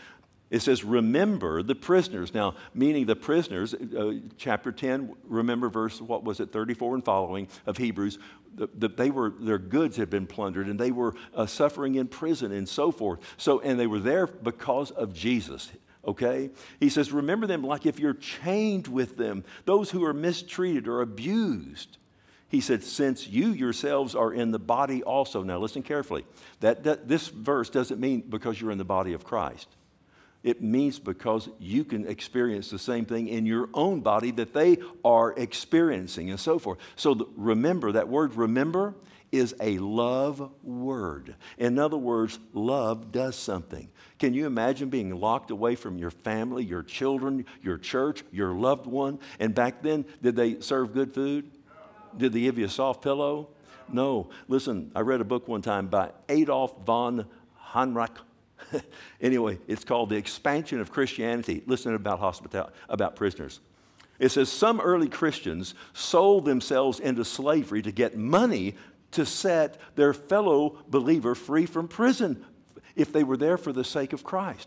It says, remember the prisoners. Now, meaning the prisoners, uh, chapter ten, remember verse, what was it, thirty-four and following of Hebrews, the, the, they were, their goods had been plundered and they were uh, suffering in prison and so forth. So, and they were there because of Jesus. Okay? He says, remember them like if you're chained with them, those who are mistreated or abused. He said, since you yourselves are in the body also. Now, listen carefully. That, that this verse doesn't mean because you're in the body of Christ. It means because you can experience the same thing in your own body that they are experiencing and so forth. So the, remember, that word remember is a love word. In other words, love does something. Can you imagine being locked away from your family, your children, your church, your loved one? And back then, did they serve good food? Did they give you a soft pillow? No. Listen, I read a book one time by Adolf von Heinrich. Anyway, it's called The Expansion of Christianity. Listen about hospitality, about prisoners. It says some early Christians sold themselves into slavery to get money to set their fellow believer free from prison if they were there for the sake of Christ.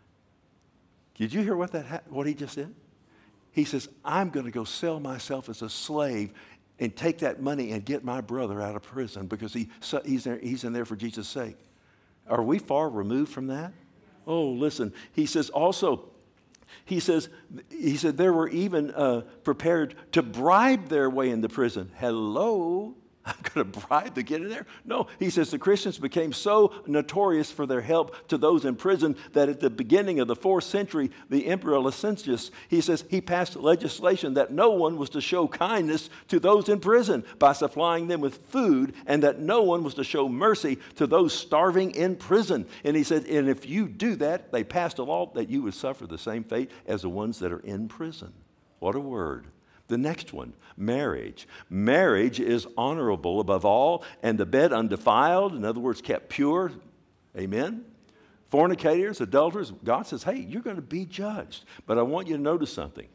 Did you hear what that what he just said? He says, I'm going to go sell myself as a slave and take that money and get my brother out of prison because he, he's, there, he's in there for Jesus' sake. Are we far removed from that? Oh, listen. He says also, he says, he said there were even uh, prepared to bribe their way into prison. Hello? I'm going to bribe to get in there? No. He says the Christians became so notorious for their help to those in prison that at the beginning of the fourth century, the Emperor Licinius, he says he passed legislation that no one was to show kindness to those in prison by supplying them with food, and that no one was to show mercy to those starving in prison. And he said, and if you do that, they passed a law that you would suffer the same fate as the ones that are in prison. What a word. The next one, marriage. Marriage is honorable above all, and the bed undefiled, in other words, kept pure. Amen? Fornicators, adulterers, God says, hey, you're going to be judged. But I want you to notice something.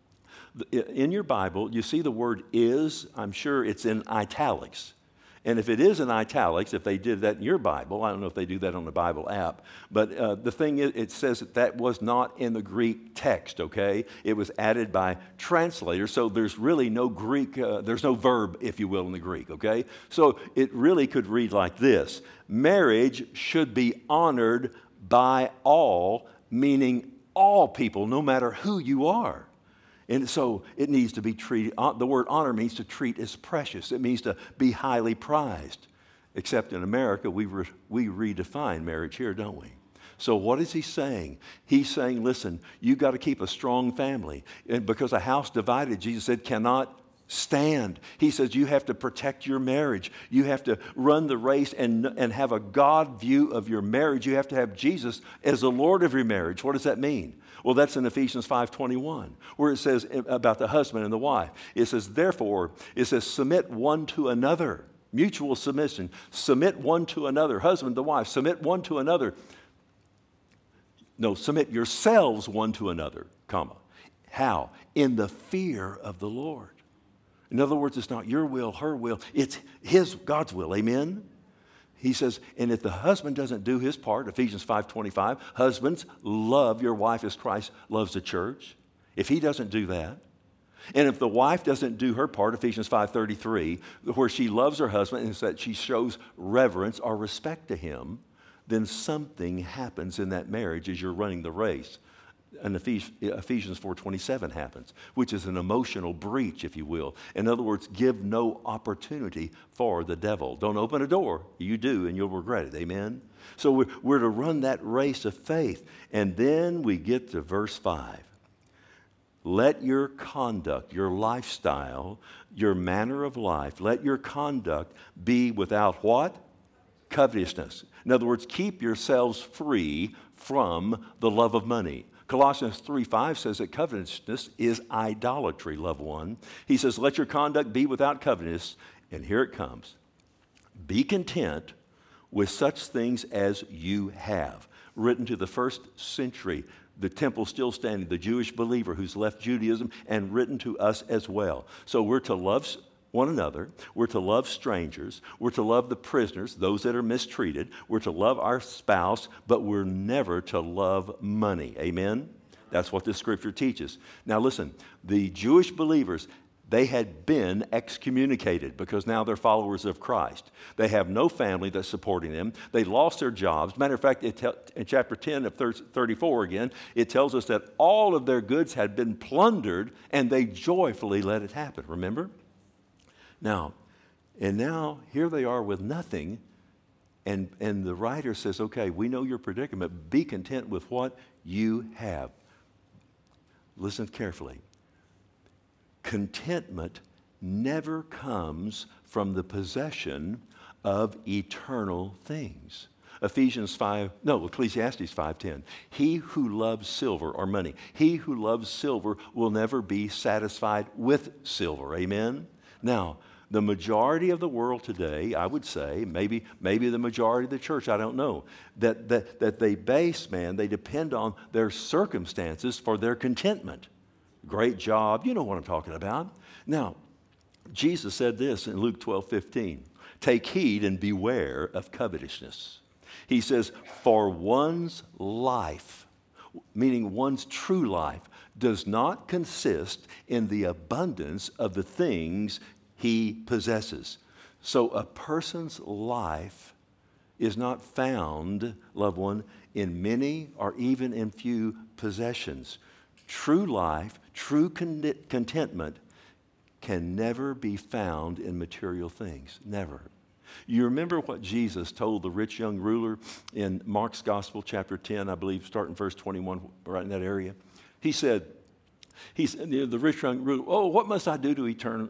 In your Bible, you see the word is. I'm sure it's in italics. And if it is in italics, if they did that in your Bible, I don't know if they do that on the Bible app, but uh, the thing is, it says that that was not in the Greek text, okay? It was added by translators, so there's really no Greek, uh, there's no verb, if you will, in the Greek, okay? So it really could read like this. Marriage should be honored by all, meaning all people, no matter who you are. And so it needs to be treated, the word honor means to treat as precious. It means to be highly prized. Except in America, we, re, we redefine marriage here, don't we? So what is he saying? He's saying, listen, you got to keep a strong family. And because a house divided, Jesus said, cannot stand. He says you have to protect your marriage. You have to run the race and, and have a God view of your marriage. You have to have Jesus as the Lord of your marriage. What does that mean? Well, that's in Ephesians five twenty-one, where it says about the husband and the wife. It says, therefore, it says, submit one to another. Mutual submission. Submit one to another. Husband to wife. Submit one to another. No, submit yourselves one to another, comma. How? In the fear of the Lord. In other words, it's not your will, her will. It's his, God's will. Amen? He says, and if the husband doesn't do his part, Ephesians five twenty-five, husbands, love your wife as Christ loves the church. If he doesn't do that, and if the wife doesn't do her part, Ephesians five thirty-three, where she loves her husband and that she shows reverence or respect to him, then something happens in that marriage as you're running the race. And Ephesians four twenty-seven happens, which is an emotional breach, if you will. In other words, give no opportunity for the devil. Don't open a door. You do, and you'll regret it. Amen? So we're, we're to run that race of faith. And then we get to verse five. Let your conduct, your lifestyle, your manner of life, let your conduct be without what? Covetousness. In other words, keep yourselves free from the love of money. Colossians three five says that covetousness is idolatry, loved one. He says, let your conduct be without covetousness. And here it comes. Be content with such things as you have. Written to the first century, the temple still standing, the Jewish believer who's left Judaism, and written to us as well. So we're to love one another. We're to love strangers. We're to love the prisoners, those that are mistreated. We're to love our spouse, but we're never to love money. Amen? That's what the scripture teaches. Now listen, the Jewish believers, they had been excommunicated because now they're followers of Christ. They have no family that's supporting them. They lost their jobs. Matter of fact, it te- in chapter ten of thirty-four again, it tells us that all of their goods had been plundered and they joyfully let it happen. Remember? Now, and now here they are with nothing, and, and the writer says, okay, we know your predicament. Be content with what you have. Listen carefully. Contentment never comes from the possession of eternal things. Ephesians five, no, Ecclesiastes five ten. He who loves silver or money, he who loves silver will never be satisfied with silver. Amen? Now, the majority of the world today, I would say, maybe, maybe the majority of the church, I don't know, that, that, that they base, man, they depend on their circumstances for their contentment. Great job, you know what I'm talking about. Now, Jesus said this in Luke twelve fifteen. Take heed and beware of covetousness. He says, for one's life, meaning one's true life, does not consist in the abundance of the things he possesses. So a person's life is not found, loved one, in many or even in few possessions. True life, true con- contentment can never be found in material things. Never. You remember what Jesus told the rich young ruler in Mark's Gospel, chapter ten, I believe, starting verse twenty-one, right in that area? He said, he said, the rich young ruler, oh, what must I do to eternal,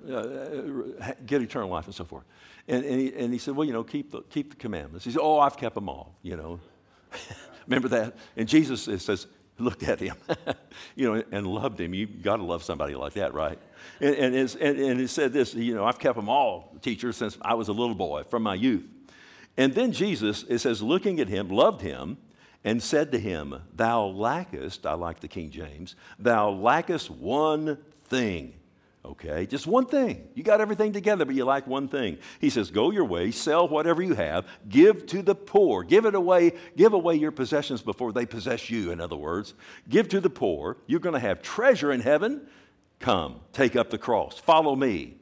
uh, get eternal life and so forth? And, and, he, and he said, well, you know, keep the, keep the commandments. He said, oh, I've kept them all, you know. Remember that? And Jesus says, looked at him, you know, and loved him. You got to love somebody like that, right? And, and, and, and he said this, you know, I've kept them all, teacher, since I was a little boy, from my youth. And then Jesus, it says, looking at him, loved him, and said to him, thou lackest, I like the King James, thou lackest one thing. Okay, just one thing. You got everything together, but you lack one thing. He says, go your way, sell whatever you have, give to the poor. Give it away, give away your possessions before they possess you, in other words. Give to the poor. You're going to have treasure in heaven. Come, take up the cross. Follow me.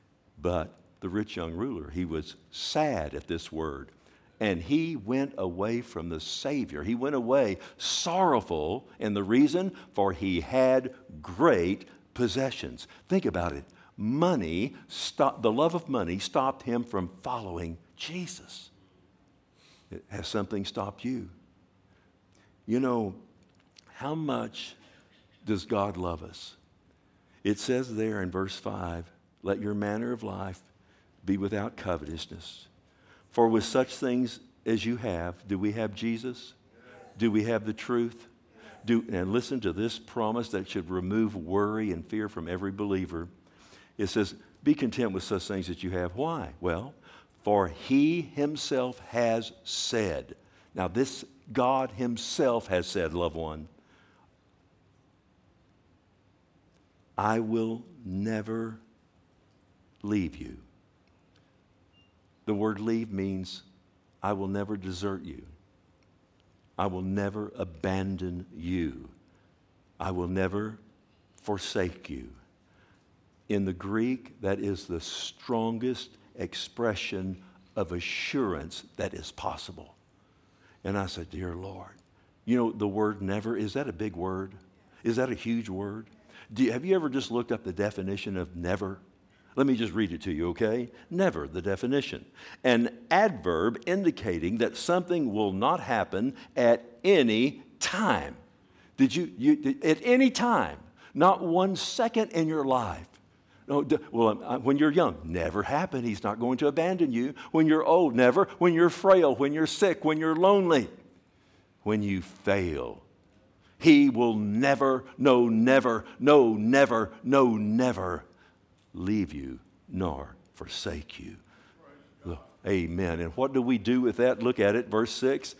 But the rich young ruler, he was sad at this word. And he went away from the Savior. He went away sorrowful, and the reason, for he had great possessions. Think about it. Money, stop, the love of money stopped him from following Jesus. Has something stopped you? You know, how much does God love us? It says there in verse five, let your manner of life be without covetousness. For with such things as you have, do we have Jesus? Do we have the truth? Do, and listen to this promise that should remove worry and fear from every believer. It says, be content with such things that you have. Why? Well, for he himself has said. Now this God himself has said, loved one, I will never leave you. The word leave means I will never desert you. I will never abandon you. I will never forsake you. In the Greek, that is the strongest expression of assurance that is possible. And I said, dear Lord, you know, the word never, is that a big word? Is that a huge word? Do you, have you ever just looked up the definition of never? Let me just read it to you, okay? Never, the definition. An adverb indicating that something will not happen at any time. Did you, you at any time, not one second in your life. No, well, when you're young, never happened. He's not going to abandon you. When you're old, never. When you're frail, when you're sick, when you're lonely, when you fail, he will never, no, never, no, never, no, never leave you nor forsake you. Look, amen. And what do we do with that? Look at it, verse six.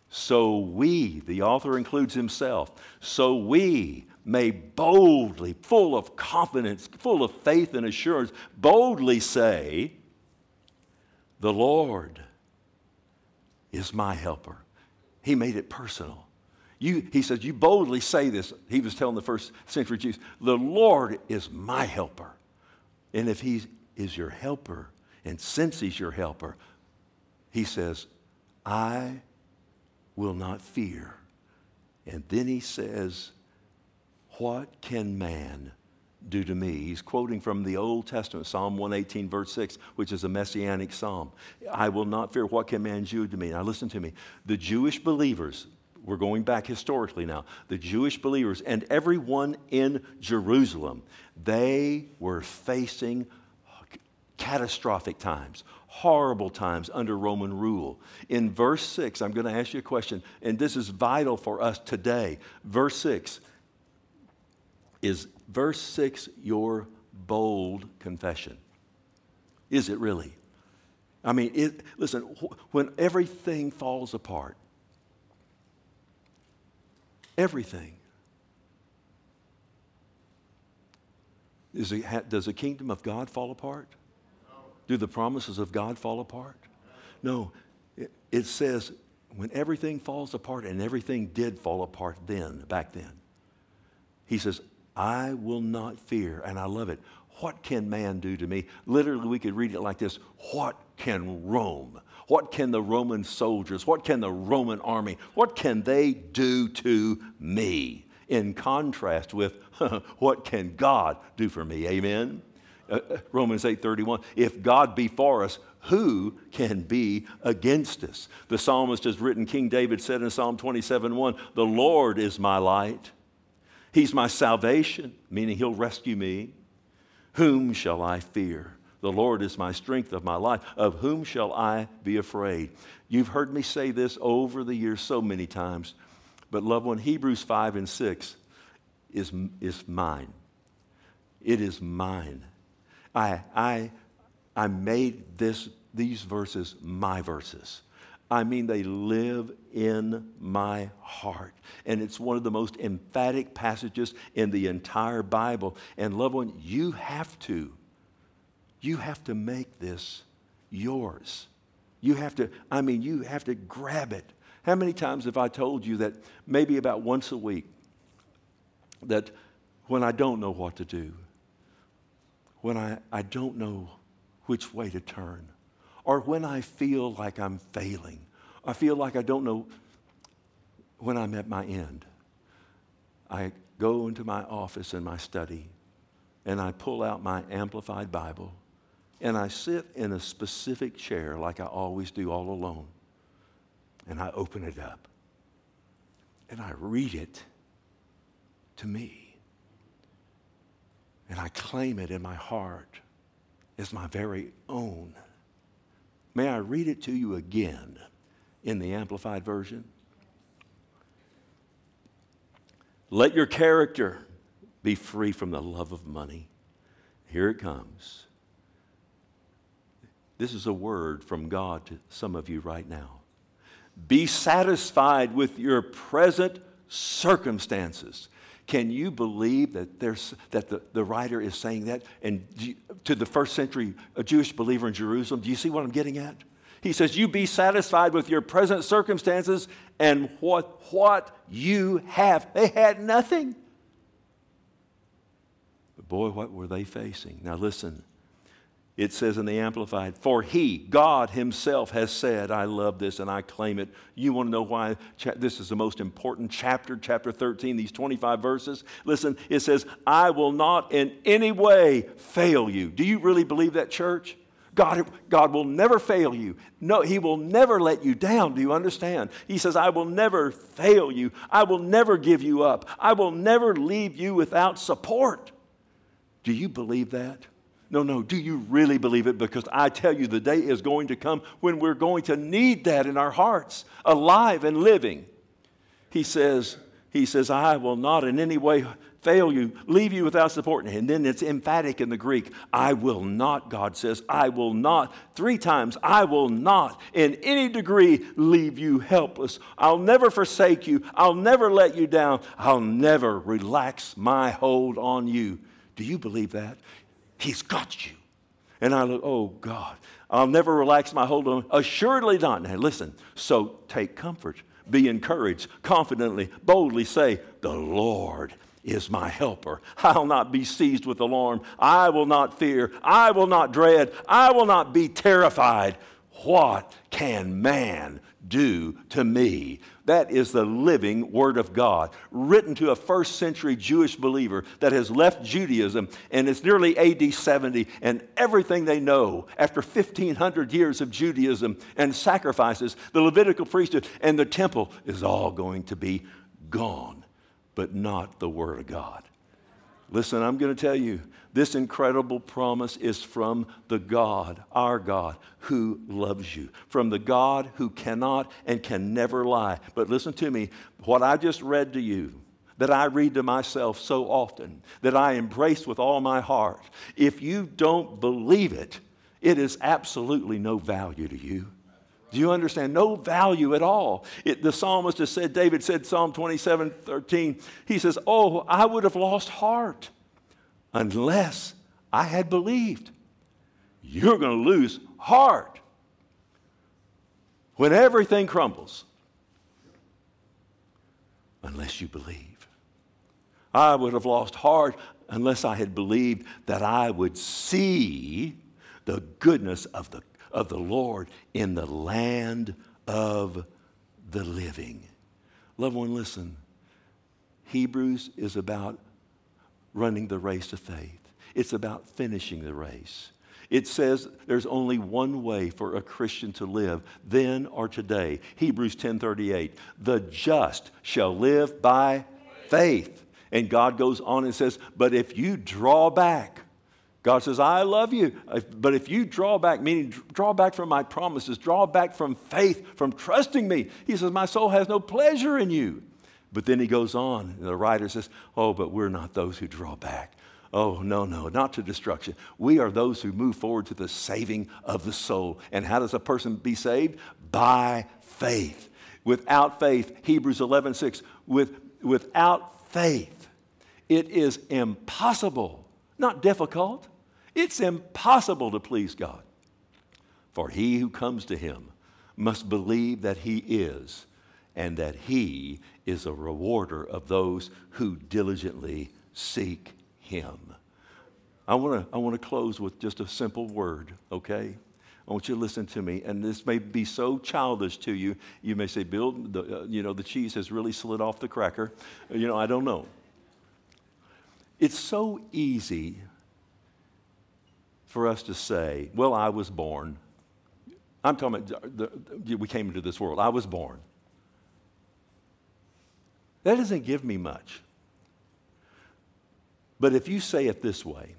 So we, the author includes himself, so we may boldly, full of confidence, full of faith and assurance, boldly say, the Lord is my helper. He made it personal. You, he says, you boldly say this. He was telling the first century Jews, the Lord is my helper. And if he is your helper, and since he's your helper, he says, I will not fear. And then he says, what can man do to me? He's quoting from the Old Testament, Psalm one eighteen, verse six, which is a messianic psalm. I will not fear. What can man do to me? Now listen to me. The Jewish believers, we're going back historically now, the Jewish believers and everyone in Jerusalem, they were facing catastrophic times, horrible times under Roman rule. In verse six, I'm going to ask you a question, and this is vital for us today. Verse six, is verse six your bold confession? Is it really? I mean, it, listen, when everything falls apart, everything, is it, does the kingdom of God fall apart? Do the promises of God fall apart? No. It, it says when everything falls apart, and everything did fall apart then, back then, he says, I will not fear. And I love it. What can man do to me? Literally, we could read it like this. What can Rome? What can the Roman soldiers? What can the Roman army? What can they do to me? In contrast with what can God do for me? Amen? Uh, Romans eight thirty-one, if God be for us, who can be against us? The psalmist has written, King David said in Psalm twenty-seven one, the Lord is my light. He's my salvation, meaning he'll rescue me. Whom shall I fear? The Lord is my strength of my life. Of whom shall I be afraid? You've heard me say this over the years so many times. But loved one, Hebrews five and six is, is mine. It is mine. I, I, I made this, these verses my verses. I mean, they live in my heart. And it's one of the most emphatic passages in the entire Bible. And loved one, you have to, you have to make this yours. You have to, I mean, you have to grab it. How many times have I told you that maybe about once a week, that when I don't know what to do, when I, I don't know which way to turn, or when I feel like I'm failing, I feel like I don't know when I'm at my end, I go into my office and my study, and I pull out my Amplified Bible, and I sit in a specific chair like I always do all alone, and I open it up, and I read it to me, and I claim it in my heart as my very own. May I read it to you again in the Amplified Version? Let your character be free from the love of money. Here it comes. This is a word from God to some of you right now. Be satisfied with your present circumstances. Can you believe that there's that the, the writer is saying that? And you, to the first century a Jewish believer in Jerusalem, do you see what I'm getting at? He says, you be satisfied with your present circumstances and what, what you have. They had nothing. But boy, what were they facing? Now listen, it says in the Amplified, for he, God himself, has said, I love this and I claim it. You want to know why this is the most important chapter, chapter thirteen, these twenty-five verses? Listen, it says, I will not in any way fail you. Do you really believe that, church? God, God will never fail you. No, he will never let you down. Do you understand? He says, I will never fail you. I will never give you up. I will never leave you without support. Do you believe that? No, no. Do you really believe it? Because I tell you, the day is going to come when we're going to need that in our hearts, alive and living. He says, he says, I will not in any way fail you, leave you without support. And then it's emphatic in the Greek. I will not, God says, I will not. Three times, I will not in any degree leave you helpless. I'll never forsake you. I'll never let you down. I'll never relax my hold on you. Do you believe that? He's got you. And I look, oh God, I'll never relax my hold on him. Assuredly not. Now listen, so take comfort. Be encouraged, confidently, boldly say, the Lord is my helper. I'll not be seized with alarm. I will not fear. I will not dread. I will not be terrified. What can man do to me? That is the living Word of God, written to a first century Jewish believer that has left Judaism, and it's nearly A D seventy, and everything they know after fifteen hundred years of Judaism and sacrifices, the Levitical priesthood and the temple is all going to be gone, but not the Word of God. Listen, I'm going to tell you, this incredible promise is from the God, our God, who loves you. From the God who cannot and can never lie. But listen to me, what I just read to you, that I read to myself so often, that I embrace with all my heart, if you don't believe it, it is absolutely no value to you. Do you understand? No value at all. It, the psalmist has said, David said, Psalm twenty-seven thirteen, he says, oh, I would have lost heart unless I had believed. You're going to lose heart when everything crumbles unless you believe. I would have lost heart unless I had believed that I would see the goodness of the of the Lord in the land of the living. Loved one, listen. Hebrews is about running the race of faith. It's about finishing the race. It says there's only one way for a Christian to live, then or today. Hebrews ten thirty-eight. The just shall live by faith. And God goes on and says, but if you draw back, God says, I love you, but if you draw back, meaning draw back from my promises, draw back from faith, from trusting me, he says, my soul has no pleasure in you. But then he goes on, and the writer says, oh, but we're not those who draw back. Oh, no, no, not to destruction. We are those who move forward to the saving of the soul. And how does a person be saved? By faith. Without faith, Hebrews eleven six, with, without faith, it is impossible, not difficult, it's impossible to please God. For he who comes to him must believe that he is, and that he is a rewarder of those who diligently seek him. I want to I want to close with just a simple word, okay? I want you to listen to me, and this may be so childish to you. You may say, Bill, the, uh, you know, the cheese has really slid off the cracker. You know, I don't know. It's so easy for us to say, well, I was born. I'm talking about, the, the, we came into this world. I was born. That doesn't give me much. But if you say it this way,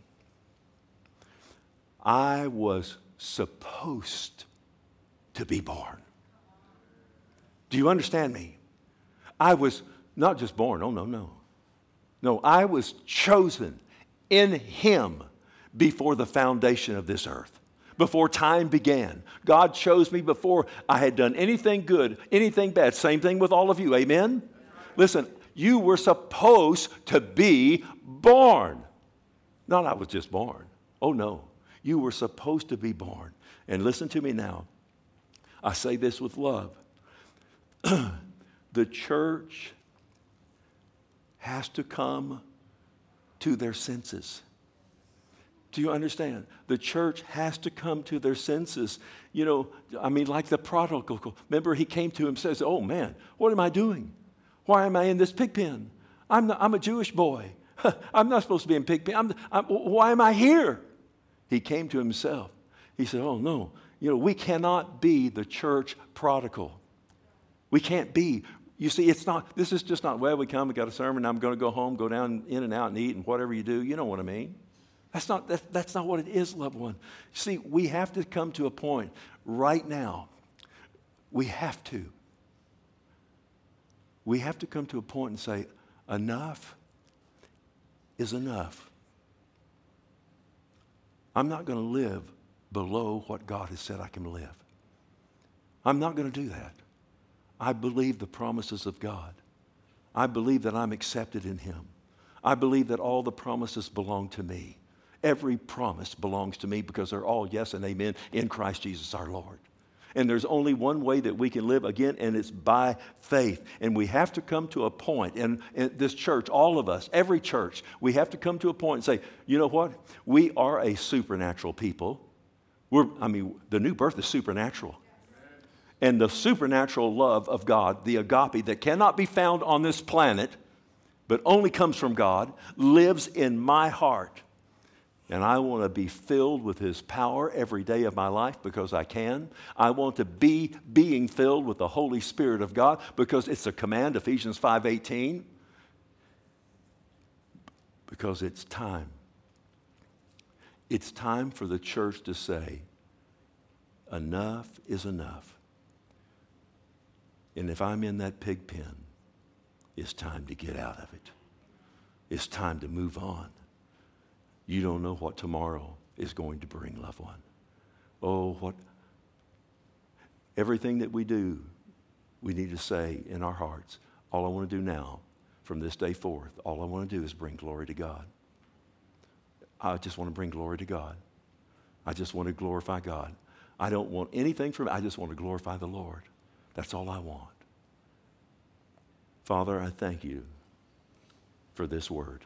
I was supposed to be born. Do you understand me? I was not just born. Oh, no, no. No, I was chosen in him before the foundation of this earth, before time began. God chose me before I had done anything good, anything bad. Same thing with all of you. Amen? Listen, you were supposed to be born. Not I was just born. Oh, no. You were supposed to be born. And listen to me now. I say this with love. The church has to come to their senses. Do you understand? The church has to come to their senses. You know, I mean, like the prodigal. Remember, he came to him and says, oh, man, what am I doing? Why am I in this pig pen? I'm, not, I'm a Jewish boy. I'm not supposed to be in pig pen. I'm, I'm, why am I here? He came to himself. He said, oh, no. You know, we cannot be the church prodigal. We can't be. You see, it's not, this is just not, well, we come, we got a sermon, I'm going to go home, go down in and out and eat and whatever you do. You know what I mean? That's not, that, that's not what it is, loved one. See, we have to come to a point right now. We have to. We have to come to a point and say, enough is enough. I'm not going to live below what God has said I can live. I'm not going to do that. I believe the promises of God. I believe that I'm accepted in Him. I believe that all the promises belong to me. Every promise belongs to me because they're all yes and amen in Christ Jesus our Lord. And there's only one way that we can live again, and it's by faith. And we have to come to a point, and, and this church, all of us, every church, we have to come to a point and say, you know what? We are a supernatural people. We're, I mean, the new birth is supernatural. And the supernatural love of God, the agape that cannot be found on this planet, but only comes from God, lives in my heart. And I want to be filled with His power every day of my life because I can. I want to be being filled with the Holy Spirit of God because it's a command, Ephesians five eighteen. Because it's time. It's time for the church to say, enough is enough. And if I'm in that pig pen, it's time to get out of it. It's time to move on. You don't know what tomorrow is going to bring, loved one. Oh, what everything that we do, we need to say in our hearts, all I want to do now, from this day forth, all I want to do is bring glory to God. I just want to bring glory to God. I just want to glorify God. I don't want anything from it. I just want to glorify the Lord. That's all I want. Father, I thank you for this word.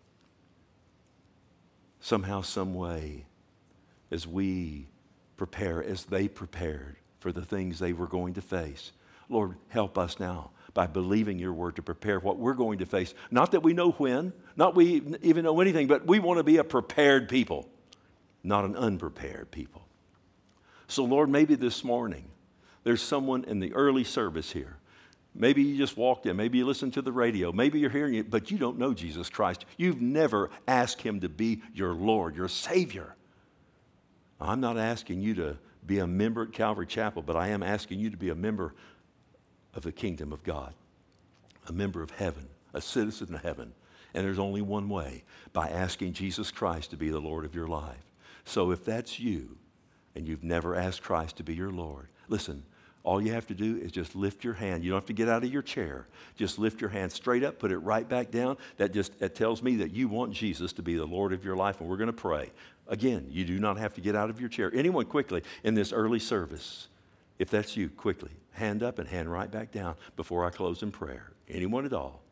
Somehow, some way, as we prepare, as they prepared for the things they were going to face, Lord, help us now by believing your word to prepare what we're going to face. Not that we know when, not we even know anything, but we want to be a prepared people, not an unprepared people. So, Lord, maybe this morning there's someone in the early service here. Maybe you just walked in. Maybe you listened to the radio. Maybe you're hearing it, but you don't know Jesus Christ. You've never asked Him to be your Lord, your Savior. I'm not asking you to be a member at Calvary Chapel, but I am asking you to be a member of the kingdom of God, a member of heaven, a citizen of heaven. And there's only one way, by asking Jesus Christ to be the Lord of your life. So if that's you, and you've never asked Christ to be your Lord, listen, all you have to do is just lift your hand. You don't have to get out of your chair. Just lift your hand straight up, put it right back down. That just that tells me that you want Jesus to be the Lord of your life, and we're going to pray. Again, you do not have to get out of your chair. Anyone quickly in this early service, if that's you, quickly, hand up and hand right back down before I close in prayer. Anyone at all?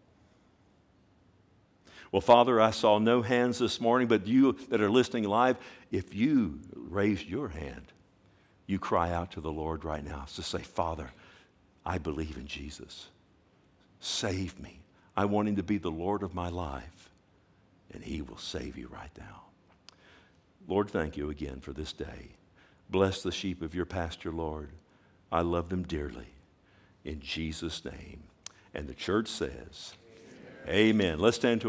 Well, Father, I saw no hands this morning, but you that are listening live, if you raised your hand, you cry out to the Lord right now to say, Father, I believe in Jesus. Save me. I want Him to be the Lord of my life, and He will save you right now. Lord, thank you again for this day. Bless the sheep of your pasture, Lord. I love them dearly. In Jesus' name. And the church says, amen. Amen. Let's stand to our